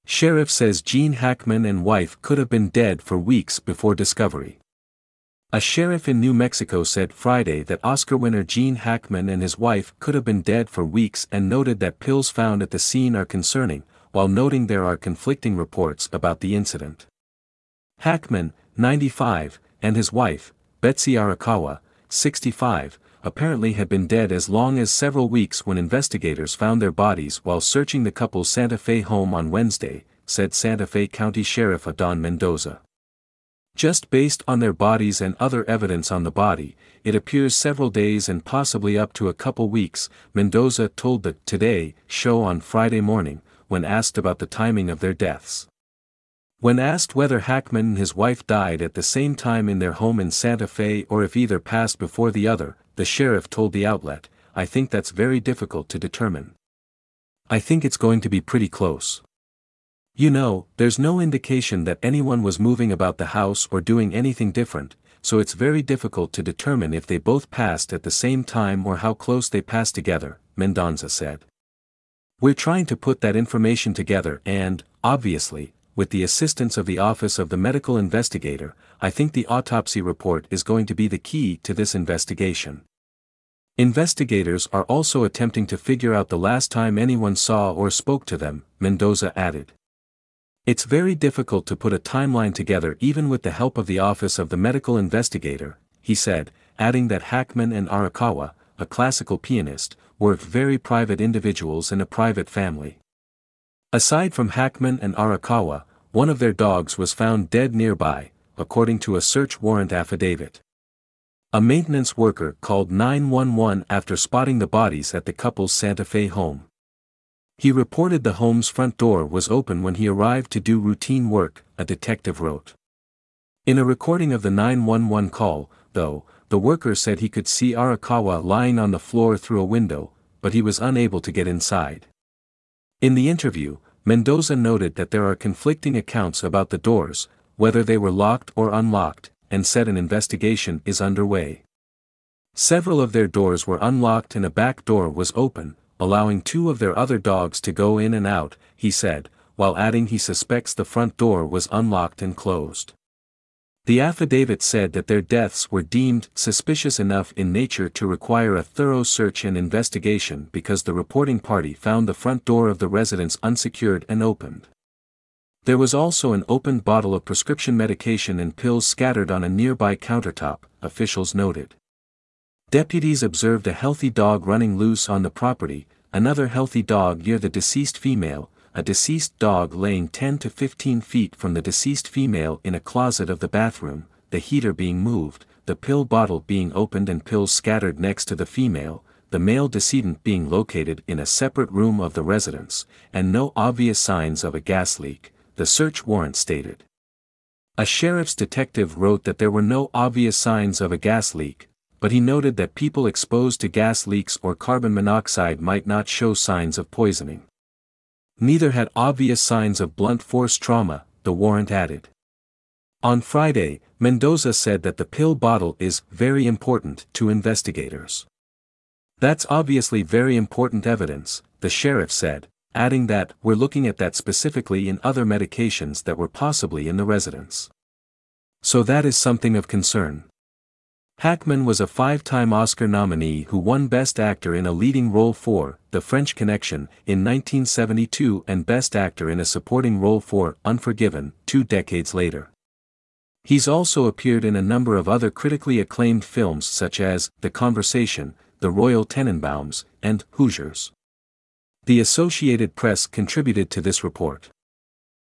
Sheriff says Gene Hackman and wife could have been dead for weeks before discovery. A sheriff in New Mexico said Friday that Oscar winner Gene Hackman and his wife could have been dead for weeks and noted that pills found at the scene are concerning, while noting there are conflicting reports about the incident. Hackman, 95, and his wife, Betsy Arakawa, 65, apparently had been dead as long as several weeks when investigators found their bodies while searching the couple's Santa Fe home on Wednesday, said Santa Fe County Sheriff Adon Mendoza. Just based on their bodies and other evidence on the body, it appears several days and possibly up to a couple weeks, Mendoza told the Today show on Friday morning, when asked about the timing of their deaths. When asked whether Hackman and his wife died at the same time in their home in Santa Fe or if either passed before the other, the sheriff told the outlet, "I think that's very difficult to determine. I think it's going to be pretty close. You know, there's no indication that anyone was moving about the house or doing anything different, so it's very difficult to determine if they both passed at the same time or how close they passed together," Mendoza said. "We're trying to put that information together and, obviously, with the assistance of the Office of the Medical Investigator, I think the autopsy report is going to be the key to this investigation. Investigators are also attempting to figure out the last time anyone saw or spoke to them," Mendoza added. "It's very difficult to put a timeline together even with the help of the Office of the Medical Investigator," he said, adding that Hackman and Arakawa, a classical pianist, were very private individuals in a private family. Aside from Hackman and Arakawa, one of their dogs was found dead nearby, according to a search warrant affidavit. A maintenance worker called 911 after spotting the bodies at the couple's Santa Fe home. He reported the home's front door was open when he arrived to do routine work, a detective wrote. In a recording of the 911 call, though, the worker said he could see Arakawa lying on the floor through a window, but he was unable to get inside. In the interview, Mendoza noted that there are conflicting accounts about the doors, whether they were locked or unlocked, and said an investigation is underway. Several of their doors were unlocked and a back door was open, allowing two of their other dogs to go in and out, he said, while adding he suspects the front door was unlocked and closed. The affidavit said that their deaths were deemed suspicious enough in nature to require a thorough search and investigation because the reporting party found the front door of the residence unsecured and opened. There was also an opened bottle of prescription medication and pills scattered on a nearby countertop, officials noted. Deputies observed a healthy dog running loose on the property, another healthy dog near the deceased female, a deceased dog laying 10 to 15 feet from the deceased female in a closet of the bathroom, the heater being moved, the pill bottle being opened and pills scattered next to the female, the male decedent being located in a separate room of the residence, and no obvious signs of a gas leak, the search warrant stated. A sheriff's detective wrote that there were no obvious signs of a gas leak, but he noted that people exposed to gas leaks or carbon monoxide might not show signs of poisoning. Neither had obvious signs of blunt force trauma, the warrant added. On Friday, Mendoza said that the pill bottle is very important to investigators. "That's obviously very important evidence," the sheriff said, adding that we're looking at that specifically in other medications that were possibly in the residence. So that is something of concern. Hackman was a 5-time Oscar nominee who won Best Actor in a Leading Role for The French Connection in 1972 and Best Actor in a Supporting Role for Unforgiven 2 decades later. He's also appeared in a number of other critically acclaimed films such as The Conversation, The Royal Tenenbaums, and Hoosiers. The Associated Press contributed to this report.